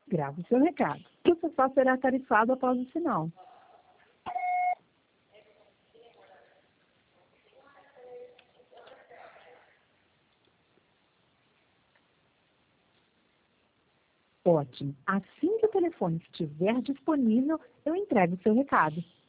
Grave seu recado. O sofá será tarifado após o sinal. Ótimo. Assim que o telefone estiver disponível, eu entrego o seu recado.